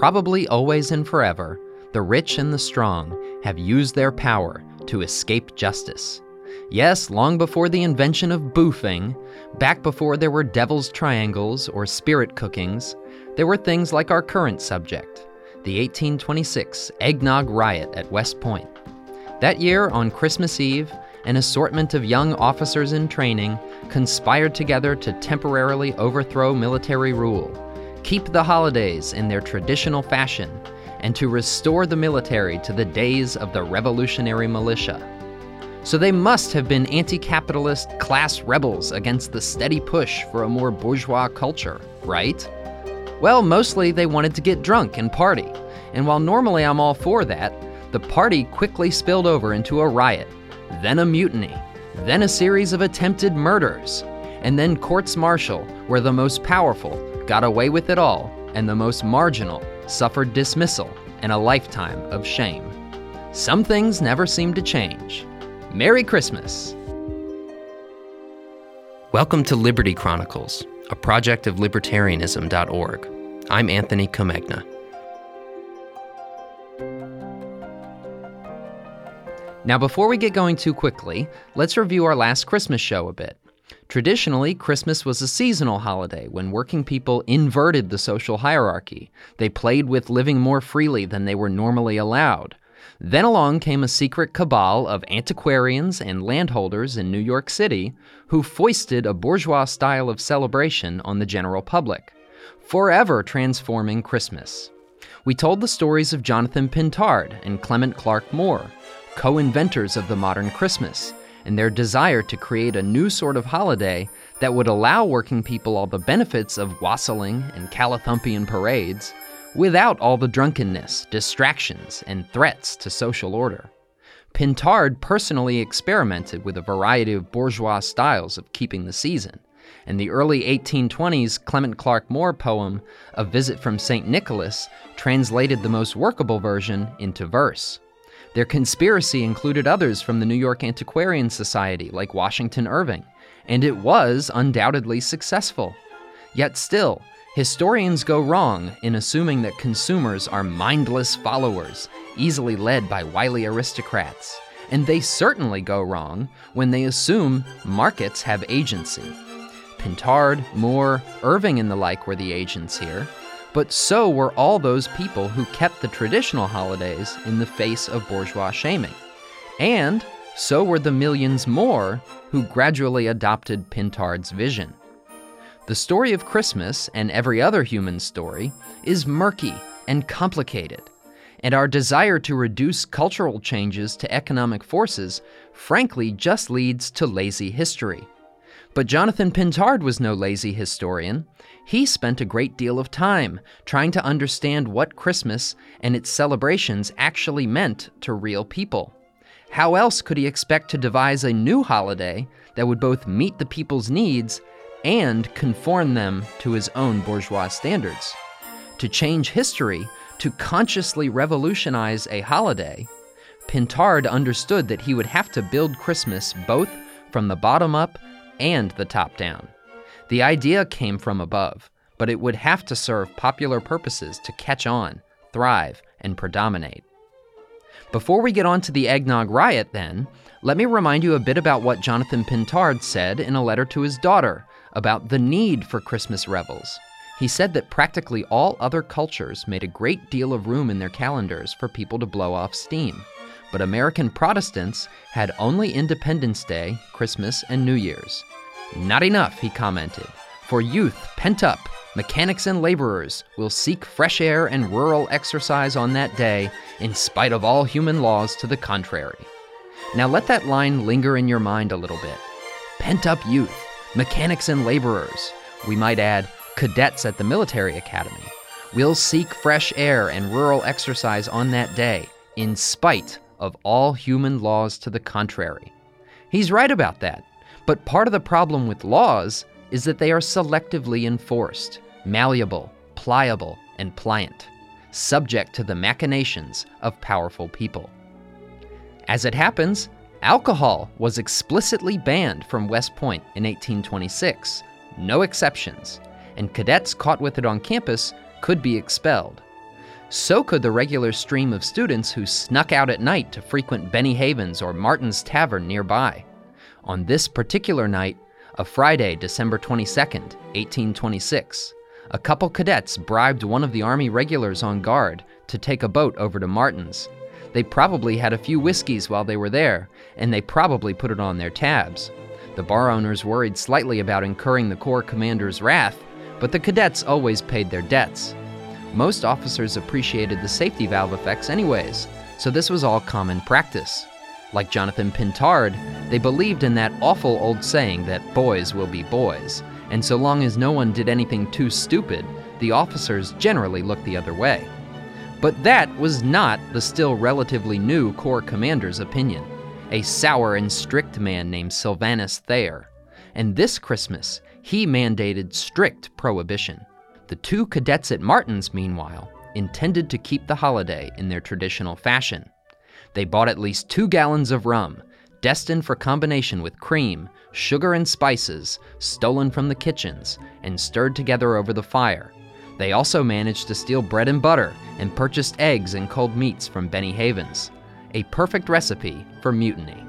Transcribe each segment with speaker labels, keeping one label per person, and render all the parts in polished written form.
Speaker 1: Probably always and forever, the rich and the strong have used their power to escape justice. Yes, long before the invention of boofing, back before there were devil's triangles or spirit cookings, there were things like our current subject, the 1826 Eggnog Riot at West Point. That year, on Christmas Eve, an assortment of young officers in training conspired together to temporarily overthrow military rule, keep the holidays in their traditional fashion, and to restore the military to the days of the revolutionary militia. So they must have been anti-capitalist class rebels against the steady push for a more bourgeois culture, right? Well, mostly they wanted to get drunk and party, and while normally I'm all for that, the party quickly spilled over into a riot, then a mutiny, then a series of attempted murders, and then courts-martial where the most powerful got away with it all and the most marginal suffered dismissal and a lifetime of shame. Some things never seem to change. Merry Christmas! Welcome to Liberty Chronicles, a project of libertarianism.org. I'm Anthony Comegna. Now, before we get going too quickly, let's review our last Christmas show a bit. Traditionally, Christmas was a seasonal holiday when working people inverted the social hierarchy. They played with living more freely than they were normally allowed. Then along came a secret cabal of antiquarians and landholders in New York City who foisted a bourgeois style of celebration on the general public, forever transforming Christmas. We told the stories of Jonathan Pintard and Clement Clarke Moore, co-inventors of the modern Christmas, and their desire to create a new sort of holiday that would allow working people all the benefits of wassailing and Callithumpian parades, without all the drunkenness, distractions, and threats to social order. Pintard personally experimented with a variety of bourgeois styles of keeping the season, and the early 1820s Clement Clarke Moore poem, A Visit from St. Nicholas, translated the most workable version into verse. Their conspiracy included others from the New York Antiquarian Society, like Washington Irving, and it was undoubtedly successful. Yet still, historians go wrong in assuming that consumers are mindless followers, easily led by wily aristocrats, and they certainly go wrong when they assume markets have agency. Pintard, Moore, Irving, and the like were the agents here, but so were all those people who kept the traditional holidays in the face of bourgeois shaming. And so were the millions more who gradually adopted Pintard's vision. The story of Christmas, and every other human story, is murky and complicated, and our desire to reduce cultural changes to economic forces frankly just leads to lazy history. But Jonathan Pintard was no lazy historian. He spent a great deal of time trying to understand what Christmas and its celebrations actually meant to real people. How else could he expect to devise a new holiday that would both meet the people's needs and conform them to his own bourgeois standards? To change history, to consciously revolutionize a holiday, Pintard understood that he would have to build Christmas both from the bottom up and the top down. The idea came from above, but it would have to serve popular purposes to catch on, thrive, and predominate. Before we get on to the Eggnog Riot, then, let me remind you a bit about what Jonathan Pintard said in a letter to his daughter about the need for Christmas revels. He said that practically all other cultures made a great deal of room in their calendars for people to blow off steam, but American Protestants had only Independence Day, Christmas, and New Year's. Not enough, he commented. For youth, pent up, mechanics and laborers will seek fresh air and rural exercise on that day, in spite of all human laws to the contrary. Now let that line linger in your mind a little bit. Pent up youth, mechanics and laborers, we might add, cadets at the military academy, will seek fresh air and rural exercise on that day, in spite of all human laws to the contrary. He's right about that, but part of the problem with laws is that they are selectively enforced, malleable, pliable, and pliant, subject to the machinations of powerful people. As it happens, alcohol was explicitly banned from West Point in 1826, no exceptions, and cadets caught with it on campus could be expelled. So could the regular stream of students who snuck out at night to frequent Benny Havens or Martin's Tavern nearby. On this particular night, a Friday, December 22nd, 1826, a couple cadets bribed one of the Army regulars on guard to take a boat over to Martin's. They probably had a few whiskeys while they were there, and they probably put it on their tabs. The bar owners worried slightly about incurring the Corps commander's wrath, but the cadets always paid their debts. Most officers appreciated the safety valve effects anyways, so this was all common practice. Like Jonathan Pintard, they believed in that awful old saying that boys will be boys, and so long as no one did anything too stupid, the officers generally looked the other way. But that was not the still relatively new Corps commander's opinion, a sour and strict man named Sylvanus Thayer. And this Christmas, he mandated strict prohibition. The two cadets at Martin's, meanwhile, intended to keep the holiday in their traditional fashion. They bought at least 2 gallons of rum, destined for combination with cream, sugar, and spices, stolen from the kitchens, and stirred together over the fire. They also managed to steal bread and butter and purchased eggs and cold meats from Benny Havens, a perfect recipe for mutiny.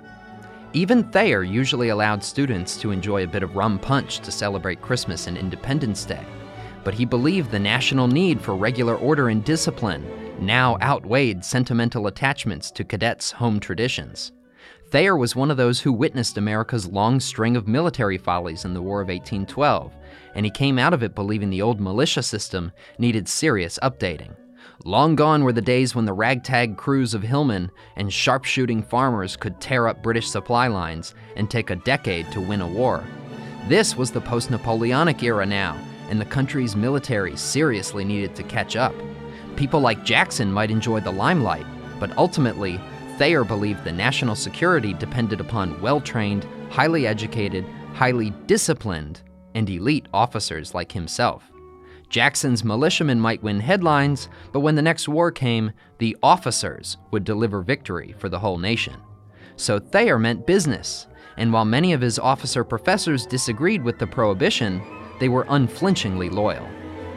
Speaker 1: Even Thayer usually allowed students to enjoy a bit of rum punch to celebrate Christmas and Independence Day, but he believed the national need for regular order and discipline now outweighed sentimental attachments to cadets' home traditions. Thayer was one of those who witnessed America's long string of military follies in the War of 1812, and he came out of it believing the old militia system needed serious updating. Long gone were the days when the ragtag crews of hillmen and sharpshooting farmers could tear up British supply lines and take a decade to win a war. This was the post-Napoleonic era now, and the country's military seriously needed to catch up. People like Jackson might enjoy the limelight, but ultimately, Thayer believed the national security depended upon well-trained, highly educated, highly disciplined, and elite officers like himself. Jackson's militiamen might win headlines, but when the next war came, the officers would deliver victory for the whole nation. So Thayer meant business, and while many of his officer professors disagreed with the prohibition, they were unflinchingly loyal.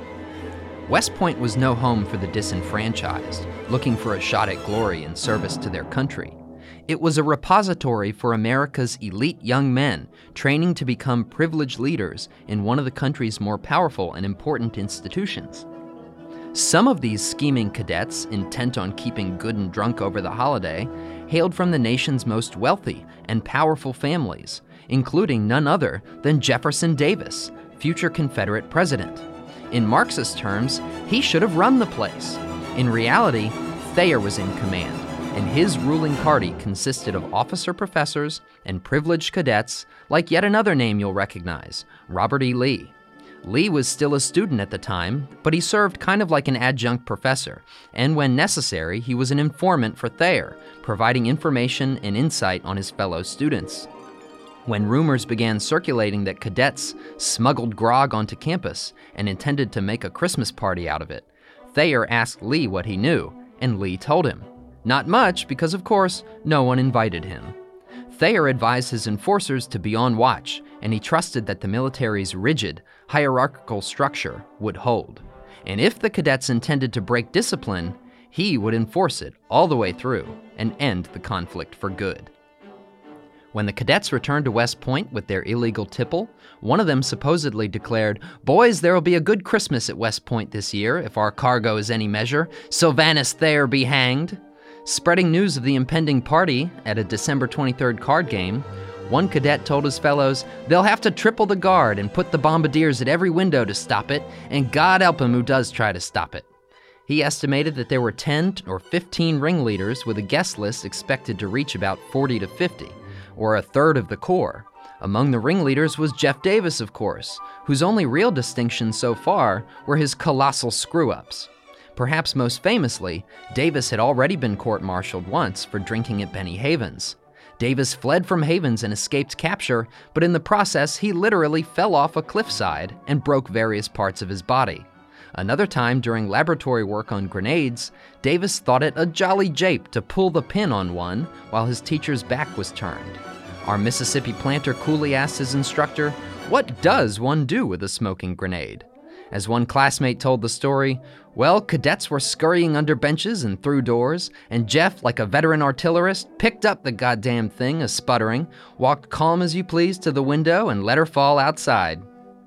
Speaker 1: West Point was no home for the disenfranchised, looking for a shot at glory in service to their country. It was a repository for America's elite young men training to become privileged leaders in one of the country's more powerful and important institutions. Some of these scheming cadets, intent on keeping good and drunk over the holiday, hailed from the nation's most wealthy and powerful families, including none other than Jefferson Davis, future Confederate president. In Marxist terms, he should have run the place. In reality, Thayer was in command, and his ruling party consisted of officer professors and privileged cadets like yet another name you'll recognize, Robert E. Lee. Lee was still a student at the time, but he served kind of like an adjunct professor, and when necessary, he was an informant for Thayer, providing information and insight on his fellow students. When rumors began circulating that cadets smuggled grog onto campus and intended to make a Christmas party out of it, Thayer asked Lee what he knew, and Lee told him. Not much, because of course, no one invited him. Thayer advised his enforcers to be on watch, and he trusted that the military's rigid, hierarchical structure would hold. And if the cadets intended to break discipline, he would enforce it all the way through and end the conflict for good. When the cadets returned to West Point with their illegal tipple, one of them supposedly declared, "Boys, there'll be a good Christmas at West Point this year, if our cargo is any measure. Sylvanus Thayer be hanged." Spreading news of the impending party at a December 23rd card game, one cadet told his fellows, "They'll have to triple the guard and put the bombardiers at every window to stop it, and God help him who does try to stop it." He estimated that there were 10 or 15 ringleaders with a guest list expected to reach about 40 to 50. Or a third of the Corps. Among the ringleaders was Jeff Davis, of course, whose only real distinctions so far were his colossal screw-ups. Perhaps most famously, Davis had already been court-martialed once for drinking at Benny Havens. Davis fled from Havens and escaped capture, but in the process, he literally fell off a cliffside and broke various parts of his body. Another time, during laboratory work on grenades, Davis thought it a jolly jape to pull the pin on one while his teacher's back was turned. Our Mississippi planter coolly asked his instructor, "What does one do with a smoking grenade?" As one classmate told the story, well, cadets were scurrying under benches and through doors, and Jeff, like a veteran artillerist, picked up the goddamn thing, sputtering, walked calm as you please to the window and let her fall outside.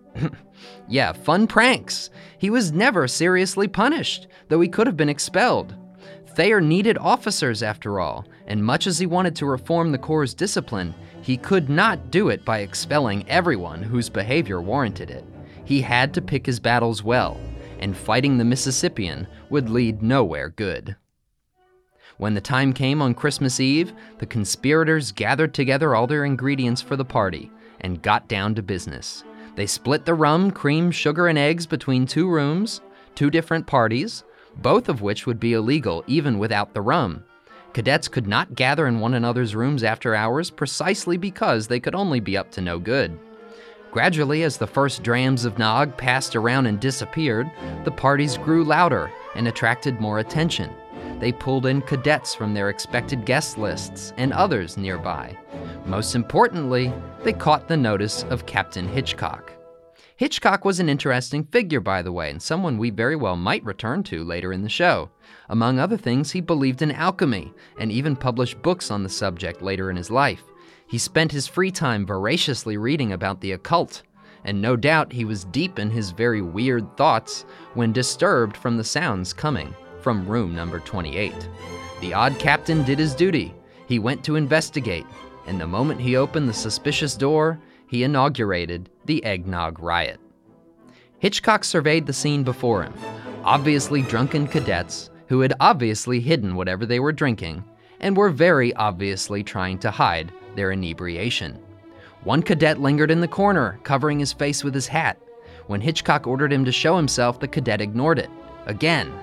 Speaker 1: Yeah, fun pranks. He was never seriously punished, though he could have been expelled. Thayer needed officers, after all, and much as he wanted to reform the Corps' discipline, he could not do it by expelling everyone whose behavior warranted it. He had to pick his battles well, and fighting the Mississippian would lead nowhere good. When the time came on Christmas Eve, the conspirators gathered together all their ingredients for the party and got down to business. They split the rum, cream, sugar, and eggs between 2 rooms, 2 different parties, both of which would be illegal even without the rum. Cadets could not gather in one another's rooms after hours precisely because they could only be up to no good. Gradually, as the first drams of nog passed around and disappeared, the parties grew louder and attracted more attention. They pulled in cadets from their expected guest lists and others nearby. Most importantly, they caught the notice of Captain Hitchcock. Hitchcock was an interesting figure, by the way, and someone we very well might return to later in the show. Among other things, he believed in alchemy and even published books on the subject later in his life. He spent his free time voraciously reading about the occult, and no doubt he was deep in his very weird thoughts when disturbed from the sounds coming from room number 28. The odd captain did his duty. He went to investigate, and the moment he opened the suspicious door, he inaugurated the eggnog riot. Hitchcock surveyed the scene before him. Obviously drunken cadets who had obviously hidden whatever they were drinking and were very obviously trying to hide their inebriation. One cadet lingered in the corner, covering his face with his hat. When Hitchcock ordered him to show himself, the cadet ignored it. Again,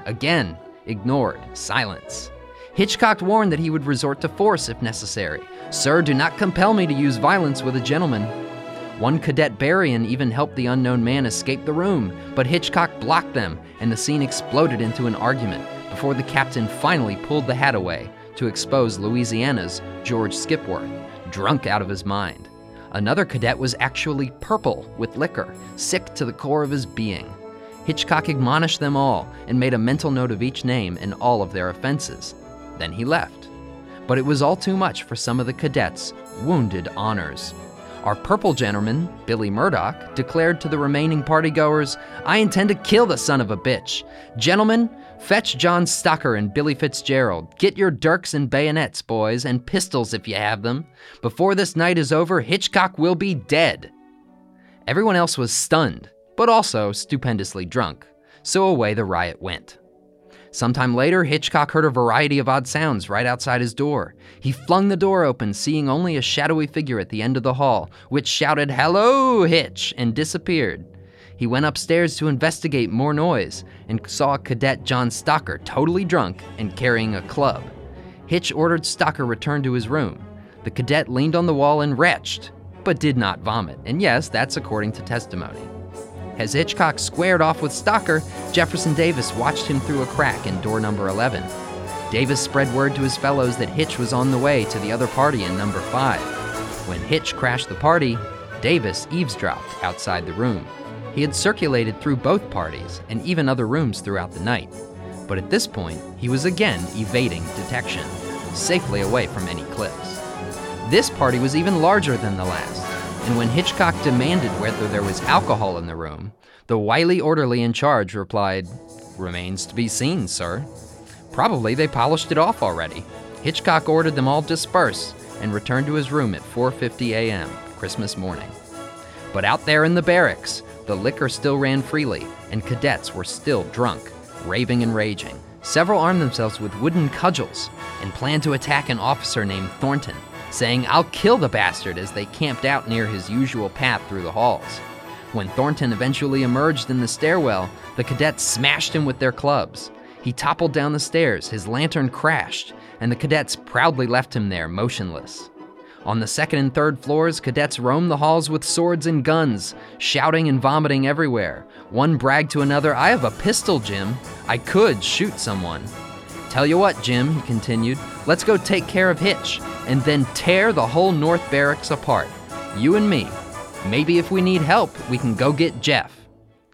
Speaker 1: ignored, silence. Hitchcock warned that he would resort to force if necessary. "Sir, do not compel me to use violence with a gentleman." One cadet, Berrien, even helped the unknown man escape the room, but Hitchcock blocked them, and the scene exploded into an argument before the captain finally pulled the hat away to expose Louisiana's George Skipworth, drunk out of his mind. Another cadet was actually purple with liquor, sick to the core of his being. Hitchcock admonished them all and made a mental note of each name and all of their offenses. Then he left. But it was all too much for some of the cadets' wounded honors. Our purple gentleman, Billy Murdoch, declared to the remaining partygoers, "I intend to kill the son of a bitch. Gentlemen, fetch John Stocker and Billy Fitzgerald. Get your dirks and bayonets, boys, and pistols if you have them. Before this night is over, Hitchcock will be dead." Everyone else was stunned, but also stupendously drunk, so away the riot went. Sometime later, Hitchcock heard a variety of odd sounds right outside his door. He flung the door open, seeing only a shadowy figure at the end of the hall, which shouted, "Hello, Hitch," and disappeared. He went upstairs to investigate more noise and saw Cadet John Stocker totally drunk and carrying a club. Hitch ordered Stocker returned to his room. The cadet leaned on the wall and retched, but did not vomit, and yes, that's according to testimony. As Hitchcock squared off with Stocker, Jefferson Davis watched him through a crack in door number 11. Davis spread word to his fellows that Hitch was on the way to the other party in number 5. When Hitch crashed the party, Davis eavesdropped outside the room. He had circulated through both parties and even other rooms throughout the night. But at this point, he was again evading detection, safely away from any cliffs. This party was even larger than the last, and when Hitchcock demanded whether there was alcohol in the room, the wily orderly in charge replied, "Remains to be seen, sir." Probably they polished it off already. Hitchcock ordered them all disperse and returned to his room at 4:50 a.m. Christmas morning. But out there in the barracks, the liquor still ran freely, and cadets were still drunk, raving and raging. Several armed themselves with wooden cudgels and planned to attack an officer named Thornton, saying, "I'll kill the bastard," as they camped out near his usual path through the halls. When Thornton eventually emerged in the stairwell, the cadets smashed him with their clubs. He toppled down the stairs, his lantern crashed, and the cadets proudly left him there, motionless. On the second and third floors, cadets roamed the halls with swords and guns, shouting and vomiting everywhere. One bragged to another, "I have a pistol, Jim. I could shoot someone." "Tell you what, Jim," he continued, "let's go take care of Hitch, and then tear the whole North Barracks apart. You and me. Maybe if we need help, we can go get Jeff."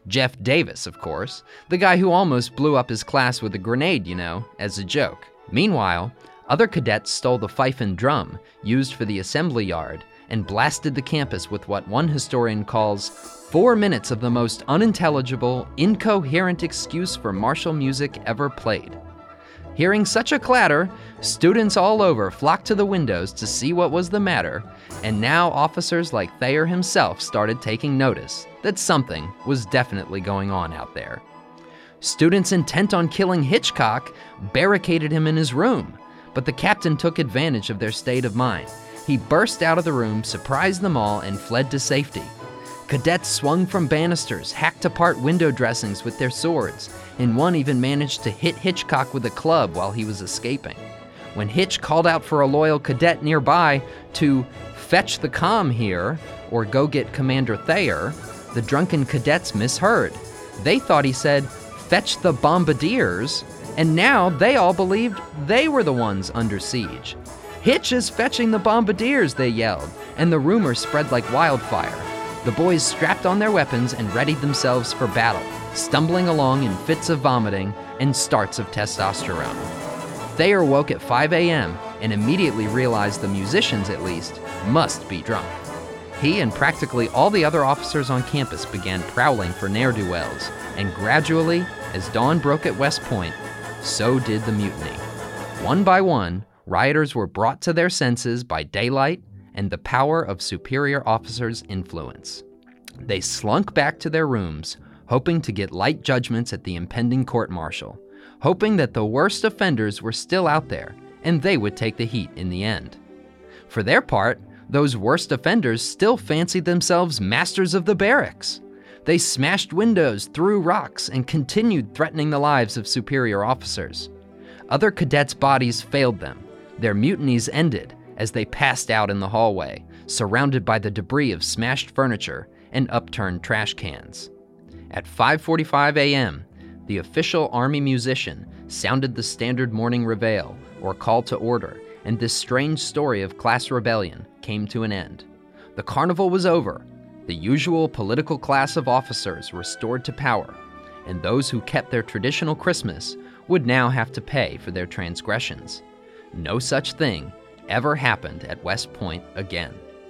Speaker 1: Jeff Davis, of course, the guy who almost blew up his class with a grenade, as a joke. Meanwhile, other cadets stole the fife and drum used for the assembly yard and blasted the campus with what one historian calls 4 minutes of the most unintelligible, incoherent excuse for martial music ever played. Hearing such a clatter, students all over flocked to the windows to see what was the matter, and now officers like Thayer himself started taking notice that something was definitely going on out there. Students intent on killing Hitchcock barricaded him in his room, but the captain took advantage of their state of mind. He burst out of the room, surprised them all, and fled to safety. Cadets swung from banisters, hacked apart window dressings with their swords, and one even managed to hit Hitchcock with a club while he was escaping. When Hitch called out for a loyal cadet nearby to fetch the comm here or go get Commander Thayer, the drunken cadets misheard. They thought he said, "Fetch the bombardiers," and now they all believed they were the ones under siege. "Hitch is fetching the bombardiers," they yelled, and the rumor spread like wildfire. The boys strapped on their weapons and readied themselves for battle, stumbling along in fits of vomiting and starts of testosterone. Thayer woke at 5 a.m. and immediately realized the musicians, at least, must be drunk. He and practically all the other officers on campus began prowling for ne'er-do-wells, and gradually, as dawn broke at West Point, so did the mutiny. One by one, rioters were brought to their senses by daylight and the power of superior officers' influence. They slunk back to their rooms, hoping to get light judgments at the impending court-martial, hoping that the worst offenders were still out there and they would take the heat in the end. For their part, those worst offenders still fancied themselves masters of the barracks. They smashed windows, threw rocks, and continued threatening the lives of superior officers. Other cadets' bodies failed them. Their mutinies ended as they passed out in the hallway, surrounded by the debris of smashed furniture and upturned trash cans. At 5:45 a.m., the official Army musician sounded the standard morning reveille, or call to order, and this strange story of class rebellion came to an end. The carnival was over, the usual political class of officers restored to power, and those who kept their traditional Christmas would now have to pay for their transgressions. No such thing ever happened at West Point again.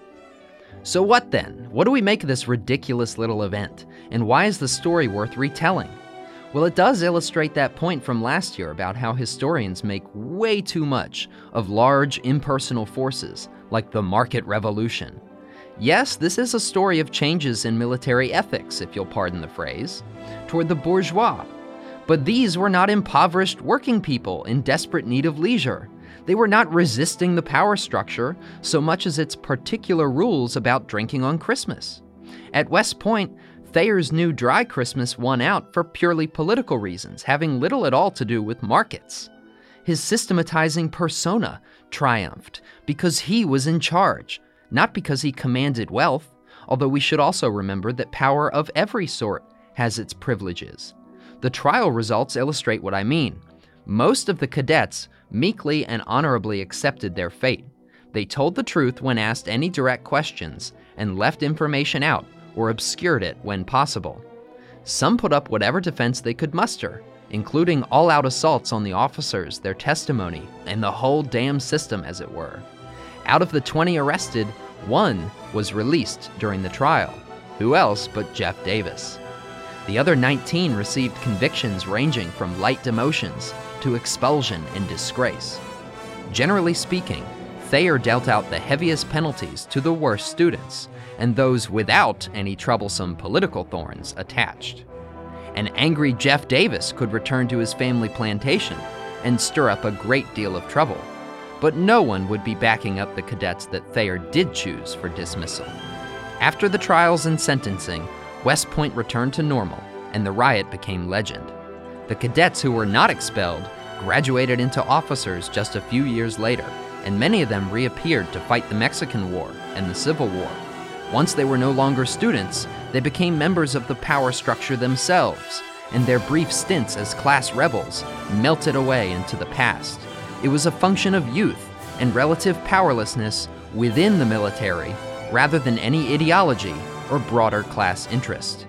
Speaker 1: So what then? What do we make of this ridiculous little event? And why is the story worth retelling? Well, it does illustrate that point from last year about how historians make way too much of large impersonal forces like the market revolution. Yes, this is a story of changes in military ethics, if you'll pardon the phrase, toward the bourgeois. But these were not impoverished working people in desperate need of leisure. They were not resisting the power structure so much as its particular rules about drinking on Christmas. At West Point, Thayer's new dry Christmas won out for purely political reasons, having little at all to do with markets. His systematizing persona triumphed because he was in charge, not because he commanded wealth, although we should also remember that power of every sort has its privileges. The trial results illustrate what I mean. Most of the cadets meekly and honorably accepted their fate. They told the truth when asked any direct questions and left information out or obscured it when possible. Some put up whatever defense they could muster, including all-out assaults on the officers, their testimony, and the whole damn system, as it were. Out of the 20 arrested, one was released during the trial. Who else but Jeff Davis? The other 19 received convictions ranging from light demotions to expulsion and disgrace. Generally speaking, Thayer dealt out the heaviest penalties to the worst students, and those without any troublesome political thorns attached. An angry Jeff Davis could return to his family plantation and stir up a great deal of trouble, but no one would be backing up the cadets that Thayer did choose for dismissal. After the trials and sentencing, West Point returned to normal, and the riot became legend. The cadets who were not expelled graduated into officers just a few years later, and many of them reappeared to fight the Mexican War and the Civil War. Once they were no longer students, they became members of the power structure themselves, and their brief stints as class rebels melted away into the past. It was a function of youth and relative powerlessness within the military rather than any ideology or broader class interest.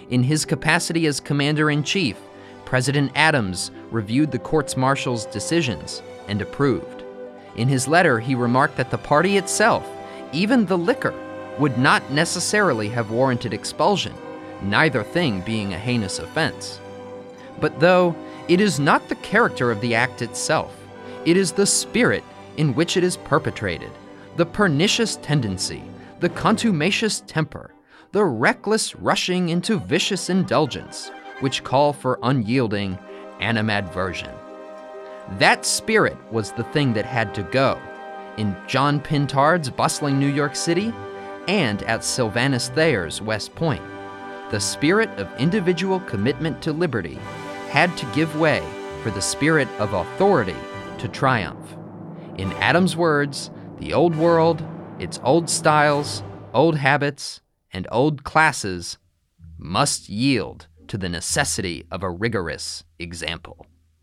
Speaker 1: In his capacity as commander-in-chief, President Adams reviewed the courts-martial's decisions and approved. In his letter, he remarked that the party itself, even the liquor, would not necessarily have warranted expulsion, neither thing being a heinous offense. But though it is not the character of the act itself, it is the spirit in which it is perpetrated, the pernicious tendency, the contumacious temper, the reckless rushing into vicious indulgence, which call for unyielding animadversion. That spirit was the thing that had to go in John Pintard's bustling New York City and at Sylvanus Thayer's West Point. The spirit of individual commitment to liberty had to give way for the spirit of authority to triumph. In Adams' words, the old world, its old styles, old habits, and old classes must yield to the necessity of a rigorous example.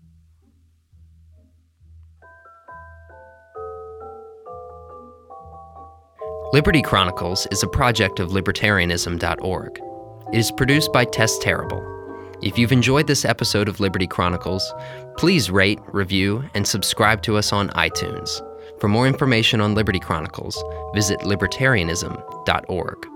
Speaker 1: Liberty Chronicles is a project of libertarianism.org. It is produced by Tess Terrible. If you've enjoyed this episode of Liberty Chronicles, please rate, review, and subscribe to us on iTunes. For more information on Liberty Chronicles, visit libertarianism.org.